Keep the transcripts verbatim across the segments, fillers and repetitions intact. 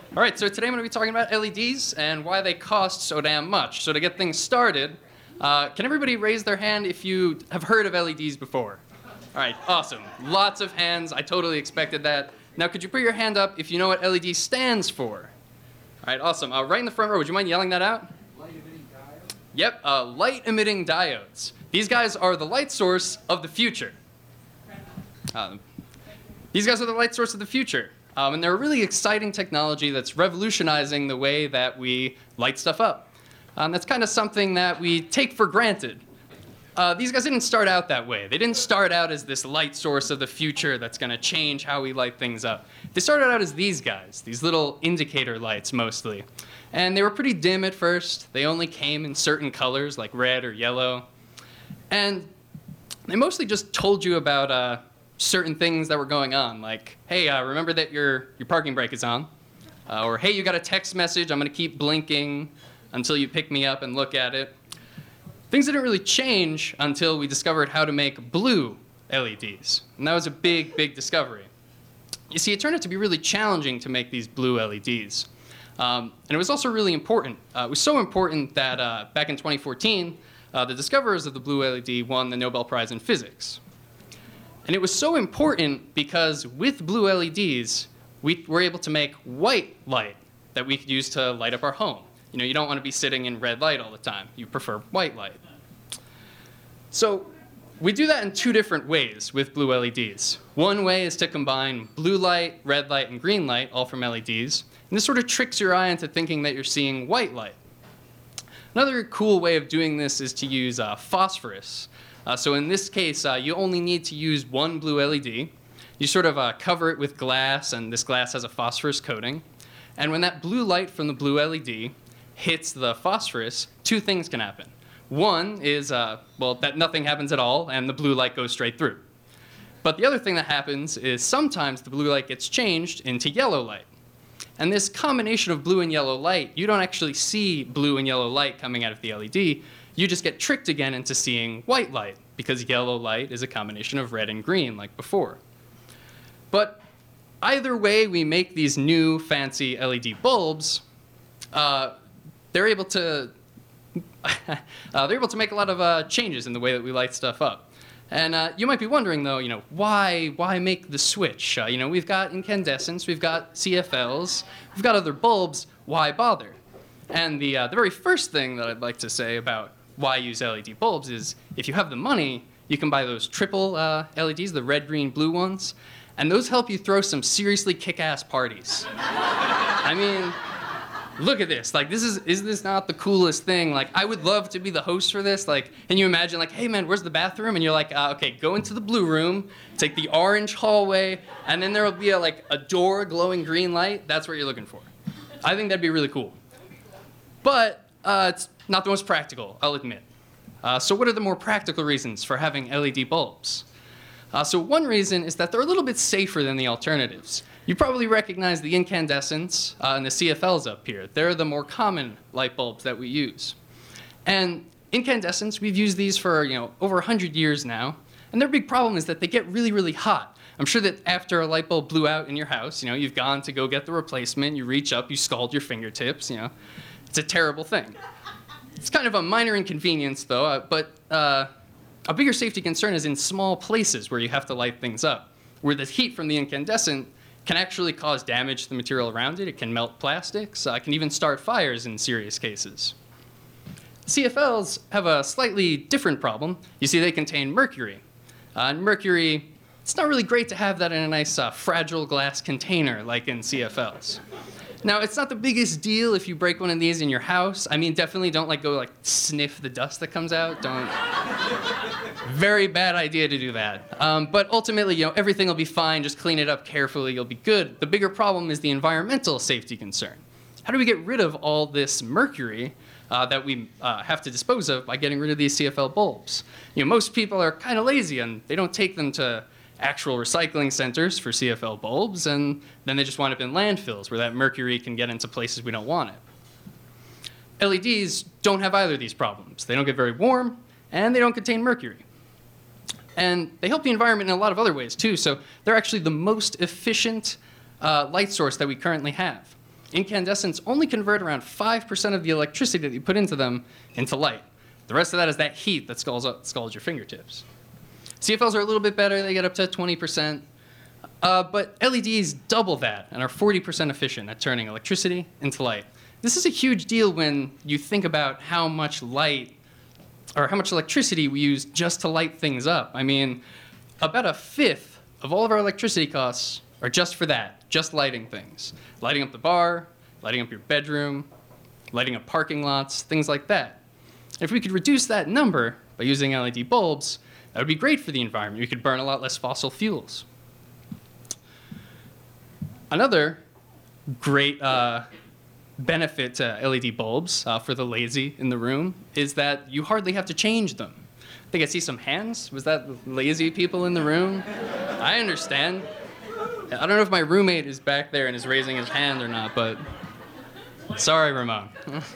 All right, so today I'm going to be talking about L E Ds and why they cost so damn much. So to get things started, uh, can everybody raise their hand if you have heard of L E Ds before? All right, awesome. Lots of hands. I totally expected that. Now, could you put your hand up if you know what L E D stands for? All right, awesome. Uh, right in the front row, would you mind yelling that out? Light-emitting diodes? Yep, uh, light-emitting diodes. These guys are the light source of the future. Uh, these guys are the light source of the future. Um, and they're a really exciting technology that's revolutionizing the way that we light stuff up. Um, that's kind of something that we take for granted. Uh, these guys didn't start out that way. They didn't start out as this light source of the future that's going to change how we light things up. They started out as these guys, these little indicator lights mostly. And they were pretty dim at first. They only came in certain colors like red or yellow. And they mostly just told you about uh, certain things that were going on, like, hey, uh, remember that your, your parking brake is on? Uh, or, hey, you got a text message, I'm going to keep blinking until you pick me up and look at it. Things didn't really change until we discovered how to make blue L E Ds. And that was a big, big discovery. You see, it turned out to be really challenging to make these blue L E Ds. Um, and it was also really important. Uh, it was so important that uh, back in twenty fourteen, uh, the discoverers of the blue L E D won the Nobel Prize in Physics. And it was so important because with blue L E Ds, we were able to make white light that we could use to light up our home. You know, you don't want to be sitting in red light all the time. You prefer white light. So we do that in two different ways with blue L E Ds. One way is to combine blue light, red light, and green light, all from L E Ds. And this sort of tricks your eye into thinking that you're seeing white light. Another cool way of doing this is to use uh, phosphorus. Uh, so in this case, uh, you only need to use one blue L E D. You sort of uh, cover it with glass, and this glass has a phosphorus coating. And when that blue light from the blue L E D hits the phosphorus, two things can happen. One is, uh, well, that nothing happens at all, and the blue light goes straight through. But the other thing that happens is sometimes the blue light gets changed into yellow light. And this combination of blue and yellow light, you don't actually see blue and yellow light coming out of the L E D. You just get tricked again into seeing white light, because yellow light is a combination of red and green, like before. But either way we make these new fancy L E D bulbs, uh, they're able to uh, they're able to make a lot of uh, changes in the way that we light stuff up. And uh, you might be wondering, though, you know, why why make the switch? Uh, you know, we've got incandescents, we've got C F Ls, we've got other bulbs. Why bother? And the uh, the very first thing that I'd like to say about why use L E D bulbs is if you have the money, you can buy those triple uh, L E Ds, the red, green, blue ones, and those help you throw some seriously kick-ass parties. I mean, look at this. Like, this is, is this not the coolest thing? Like, I would love to be the host for this. Like, can you imagine, like, hey, man, where's the bathroom? And you're like, uh, okay, go into the blue room, take the orange hallway, and then there will be, a, like, a door glowing green light. That's what you're looking for. I think that'd be really cool. But uh, it's not the most practical, I'll admit. Uh, so what are the more practical reasons for having L E D bulbs? Uh, so one reason is that they're a little bit safer than the alternatives. You probably recognize the incandescents uh, and the C F Ls up here. They're the more common light bulbs that we use. And incandescents, we've used these for, you know, over one hundred years now. And their big problem is that they get really, really hot. I'm sure that after a light bulb blew out in your house, you know, you've gone to go get the replacement, you reach up, you scald your fingertips, you know. It's a terrible thing. It's kind of a minor inconvenience, though, uh, but uh, a bigger safety concern is in small places where you have to light things up, where the heat from the incandescent can actually cause damage to the material around it. It can melt plastics. Uh, it can even start fires in serious cases. C F Ls have a slightly different problem. You see, they contain mercury. Uh, and mercury, it's not really great to have that in a nice uh, fragile glass container like in C F Ls. Now, it's not the biggest deal if you break one of these in your house. I mean, definitely don't like go like sniff the dust that comes out. Don't. Very bad idea to do that. Um, but ultimately, you know, everything will be fine. Just clean it up carefully. You'll be good. The bigger problem is the environmental safety concern. How do we get rid of all this mercury uh, that we uh, have to dispose of by getting rid of these C F L bulbs? You know, most people are kind of lazy and they don't take them to actual recycling centers for C F L bulbs, and then they just wind up in landfills where that mercury can get into places we don't want it. L E Ds don't have either of these problems. They don't get very warm, and they don't contain mercury. And they help the environment in a lot of other ways, too, so they're actually the most efficient uh, light source that we currently have. incandescents only convert around five percent of the electricity that you put into them into light. The rest of that is that heat that scalds, up, scalds your fingertips. C F Ls are a little bit better. They get up to twenty percent. Uh, but L E Ds double that and are forty percent efficient at turning electricity into light. This is a huge deal when you think about how much light or how much electricity we use just to light things up. I mean, about a fifth of all of our electricity costs are just for that, just lighting things. Lighting up the bar, lighting up your bedroom, lighting up parking lots, things like that. If we could reduce that number by using L E D bulbs, that would be great for the environment. We could burn a lot less fossil fuels. Another great uh, benefit to L E D bulbs uh, for the lazy in the room is that you hardly have to change them. I think I see some hands. Was that lazy people in the room? I understand. I don't know if my roommate is back there and is raising his hand or not, but sorry, Ramon.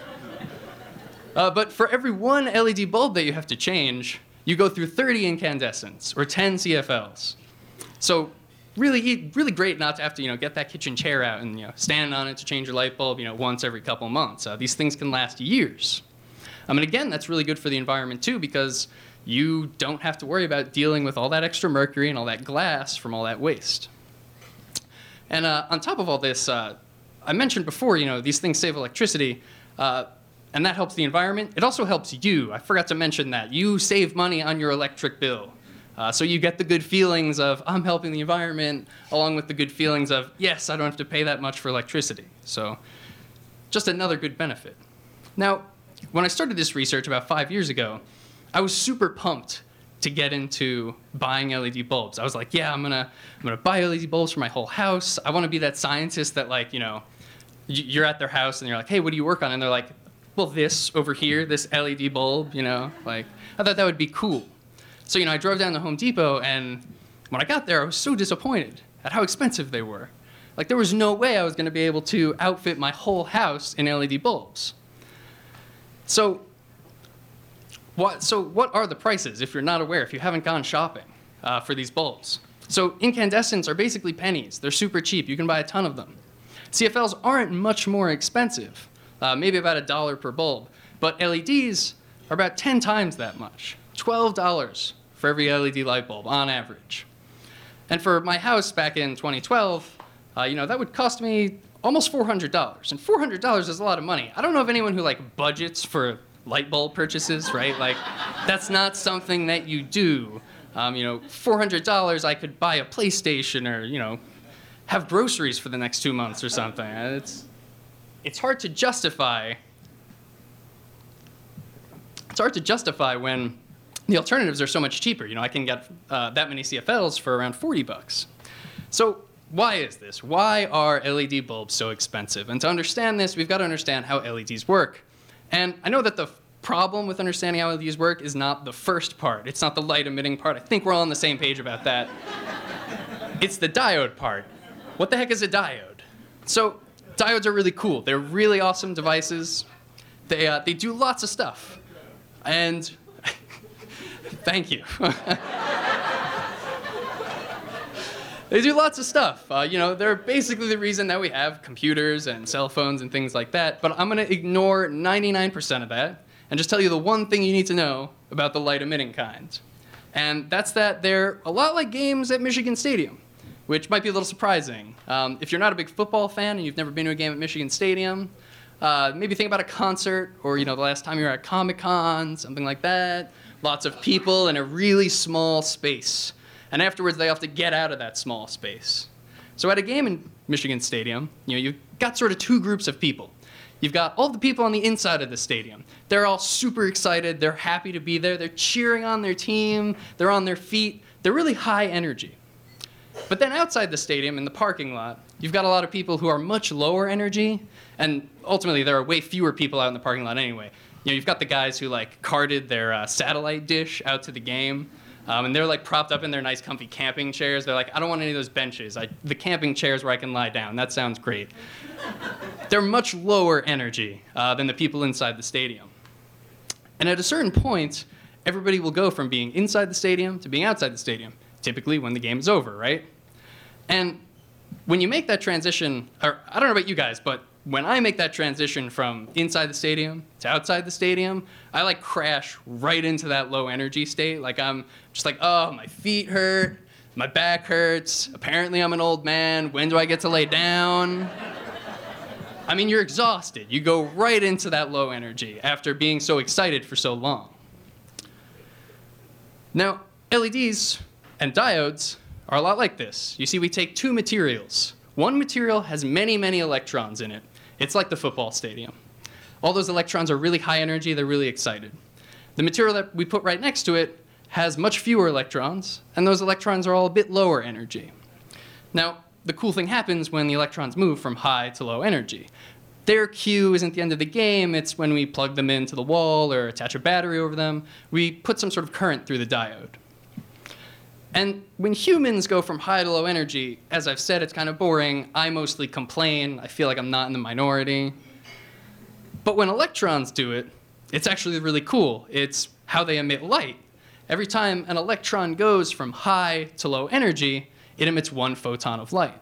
uh, but for every one L E D bulb that you have to change, you go through thirty incandescents or ten C F Ls. So really, really great not to have to, you know, get that kitchen chair out and, you know, stand on it to change your light bulb, you know, once every couple months. Uh, these things can last years. Um, and again, that's really good for the environment too, because you don't have to worry about dealing with all that extra mercury and all that glass from all that waste. And uh, on top of all this, uh, I mentioned before, you know, these things save electricity, uh, and that helps the environment. It also helps you. I forgot to mention that. You save money on your electric bill. Uh, so you get the good feelings of, I'm helping the environment, along with the good feelings of, yes, I don't have to pay that much for electricity. So just another good benefit. Now, when I started this research about five years ago, I was super pumped to get into buying L E D bulbs. I was like, yeah, I'm gonna, I'm gonna buy L E D bulbs for my whole house. I wanna be that scientist that, like, you know, you're at their house and you're like, hey, what do you work on? And they're like, well, this over here, this L E D bulb, you know, like, I thought that would be cool. So, you know, I drove down to Home Depot, and when I got there, I was so disappointed at how expensive they were. Like, there was no way I was gonna be able to outfit my whole house in L E D bulbs. So, what, so what are the prices, if you're not aware, if you haven't gone shopping uh, for these bulbs? So incandescents are basically pennies. They're super cheap. You can buy a ton of them. C F Ls aren't much more expensive, uh, maybe about a dollar per bulb. But L E Ds are about ten times that much, twelve dollars for every L E D light bulb on average. And for my house back in twenty twelve, uh, you know, that would cost me almost four hundred dollars. And four hundred dollars is a lot of money. I don't know of anyone who, like, budgets for light bulb purchases, right? Like, that's not something that you do. Um, you know, four hundred dollars, I could buy a PlayStation or, you know, have groceries for the next two months or something. It's, it's hard to justify. It's hard to justify when the alternatives are so much cheaper. You know, I can get uh, that many C F Ls for around forty bucks. So why is this? Why are L E D bulbs so expensive? And to understand this, we've got to understand how L E Ds work. And I know that the problem with understanding how L E Ds work is not the first part. It's not the light emitting part. I think we're all on the same page about that. It's the diode part. What the heck is a diode? So diodes are really cool. They're really awesome devices. They, uh, they do lots of stuff. And thank you. They do lots of stuff. Uh, you know, they're basically the reason that we have computers and cell phones and things like that. But I'm going to ignore ninety-nine percent of that and just tell you the one thing you need to know about the light emitting kind. And that's that they're a lot like games at Michigan Stadium, which might be a little surprising. Um, if you're not a big football fan and you've never been to a game at Michigan Stadium, uh, maybe think about a concert or, you know, the last time you were at Comic-Con, something like that. Lots of people in a really small space. And afterwards, they have to get out of that small space. So at a game in Michigan Stadium, you know, you've got sort of two groups of people. You've got all the people on the inside of the stadium. They're all super excited. They're happy to be there. They're cheering on their team. They're on their feet. They're really high energy. But then outside the stadium, in the parking lot, you've got a lot of people who are much lower energy. And ultimately, there are way fewer people out in the parking lot anyway. You know, you've got the guys who, like, carted their uh, satellite dish out to the game. Um, and they're, like, propped up in their nice, comfy camping chairs. They're like, I don't want any of those benches. I, the camping chairs where I can lie down. That sounds great. They're much lower energy uh, than the people inside the stadium. And at a certain point, everybody will go from being inside the stadium to being outside the stadium, typically when the game is over, right? And when you make that transition, or I don't know about you guys, but when I make that transition from inside the stadium to outside the stadium, I like crash right into that low energy state. Like I'm just like, oh, my feet hurt, my back hurts, apparently I'm an old man, when do I get to lay down? I mean, you're exhausted. You go right into that low energy after being so excited for so long. Now, L E Ds and diodes are a lot like this. You see, we take two materials. One material has many, many electrons in it. It's like the football stadium. All those electrons are really high energy. They're really excited. The material that we put right next to it has much fewer electrons, and those electrons are all a bit lower energy. Now, the cool thing happens when the electrons move from high to low energy. Their Q isn't the end of the game. It's when we plug them into the wall or attach a battery over them. We put some sort of current through the diode. And when humans go from high to low energy, as I've said, it's kind of boring. I mostly complain. I feel like I'm not in the minority. But when electrons do it, it's actually really cool. It's how they emit light. Every time an electron goes from high to low energy, it emits one photon of light.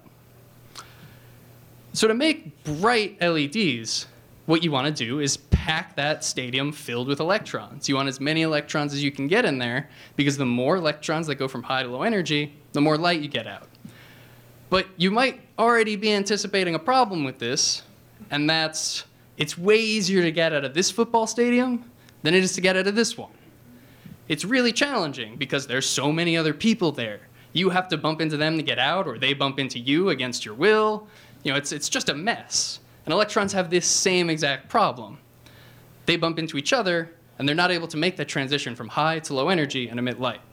So to make bright L E Ds, what you want to do is pack that stadium filled with electrons. You want as many electrons as you can get in there, because the more electrons that go from high to low energy, the more light you get out. But you might already be anticipating a problem with this, and that's it's way easier to get out of this football stadium than it is to get out of this one. It's really challenging because there's so many other people there. You have to bump into them to get out, or they bump into you against your will. You know, it's, it's just a mess. And electrons have this same exact problem. They bump into each other, and they're not able to make that transition from high to low energy and emit light.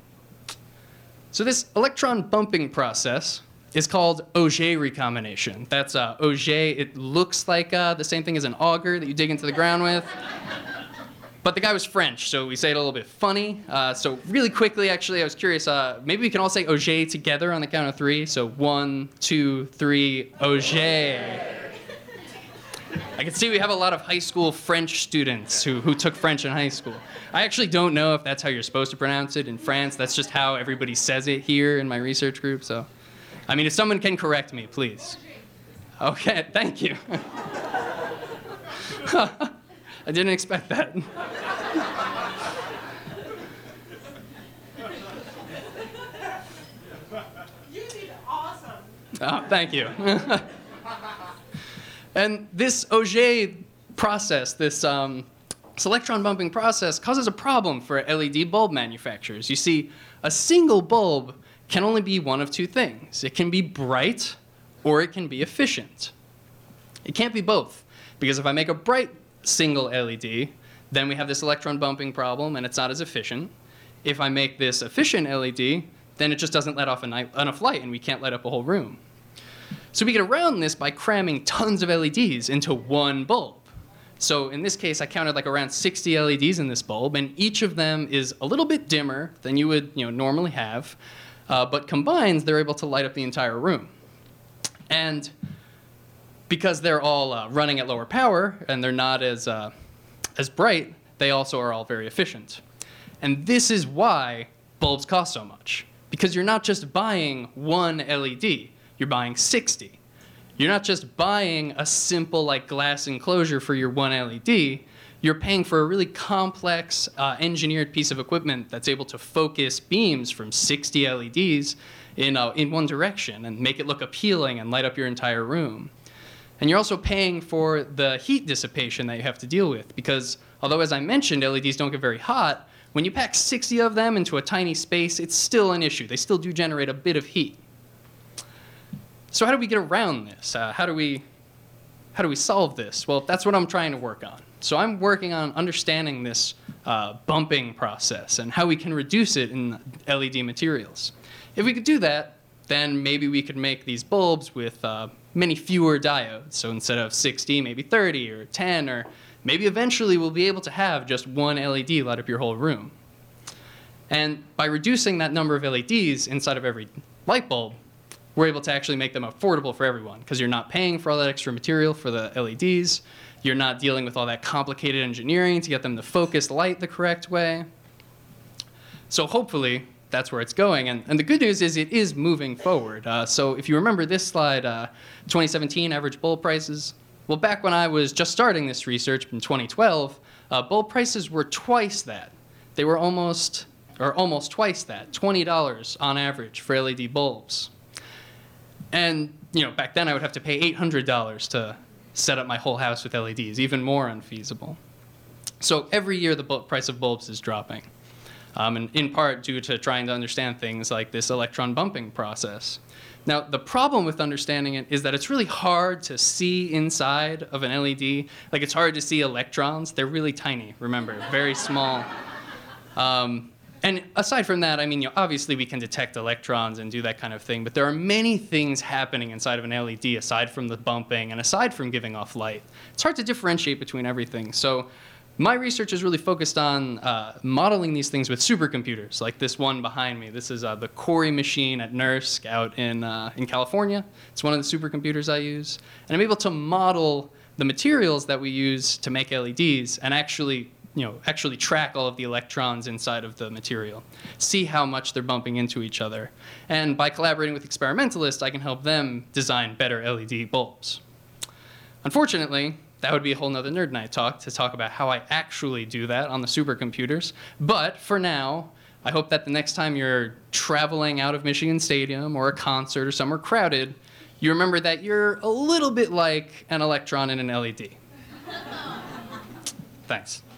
So this electron bumping process is called Auger recombination. That's uh, Auger. It looks like uh, the same thing as an auger that you dig into the ground with. But the guy was French, so we say it a little bit funny. Uh, so really quickly, actually, I was curious. Uh, maybe we can all say Auger together on the count of three. So one, two, three, Auger. I can see we have a lot of high school French students who, who took French in high school. I actually don't know if that's how you're supposed to pronounce it in France. That's just how everybody says it here in my research group. So, I mean, if someone can correct me, please. Okay, thank you. I didn't expect that. You did awesome. Oh, thank you. And this Auger process, this, um, this electron bumping process, causes a problem for L E D bulb manufacturers. You see, a single bulb can only be one of two things. It can be bright, or it can be efficient. It can't be both, because if I make a bright single L E D, then we have this electron bumping problem, and it's not as efficient. If I make this efficient L E D, then it just doesn't let off enough light, and we can't light up a whole room. So we get around this by cramming tons of L E Ds into one bulb. So in this case, I counted like around sixty L E Ds in this bulb, and each of them is a little bit dimmer than you would you know, normally have, uh, but combined, they're able to light up the entire room. And because they're all uh, running at lower power, and they're not as, uh, as bright, they also are all very efficient. And this is why bulbs cost so much, because you're not just buying one L E D. You're buying sixty. You're not just buying a simple like glass enclosure for your one L E D. You're paying for a really complex uh, engineered piece of equipment that's able to focus beams from sixty L E Ds in, uh, in one direction and make it look appealing and light up your entire room. And you're also paying for the heat dissipation that you have to deal with, because although, as I mentioned, L E Ds don't get very hot, when you pack sixty of them into a tiny space, it's still an issue. They still do generate a bit of heat. So how do we get around this? Uh, how do we, how do we solve this? Well, that's what I'm trying to work on. So I'm working on understanding this uh, bumping process and how we can reduce it in L E D materials. If we could do that, then maybe we could make these bulbs with uh, many fewer diodes. So instead of sixty, maybe thirty or ten, or maybe eventually we'll be able to have just one L E D light up your whole room. And by reducing that number of L E Ds inside of every light bulb, we're able to actually make them affordable for everyone, because you're not paying for all that extra material for the L E Ds. You're not dealing with all that complicated engineering to get them to focus light the correct way. So hopefully, that's where it's going. And, and the good news is it is moving forward. Uh, so if you remember this slide, uh, twenty seventeen average bulb prices, Well, back when I was just starting this research in twenty twelve, uh, bulb prices were twice that. They were almost, or almost twice that, twenty dollars on average for L E D bulbs. And, you know, back then I would have to pay eight hundred dollars to set up my whole house with L E Ds, even more unfeasible. So every year the bulb price of bulbs is dropping, um, and in part due to trying to understand things like this electron bumping process. Now, the problem with understanding it is that it's really hard to see inside of an L E D. Like, it's hard to see electrons. They're really tiny, remember, very small. Um, and aside from that, I mean, you know, obviously we can detect electrons and do that kind of thing, but there are many things happening inside of an L E D aside from the bumping and aside from giving off light. It's hard to differentiate between everything. So my research is really focused on uh, modeling these things with supercomputers, like this one behind me. This is uh, the Cori machine at NERSC out in, uh, in California. It's one of the supercomputers I use. And I'm able to model the materials that we use to make L E Ds and actually, you know, actually track all of the electrons inside of the material, see how much they're bumping into each other. And by collaborating with experimentalists, I can help them design better L E D bulbs. Unfortunately, that would be a whole nother Nerd Night talk to talk about how I actually do that on the supercomputers. But for now, I hope that the next time you're traveling out of Michigan Stadium or a concert or somewhere crowded, you remember that you're a little bit like an electron in an L E D. Thanks.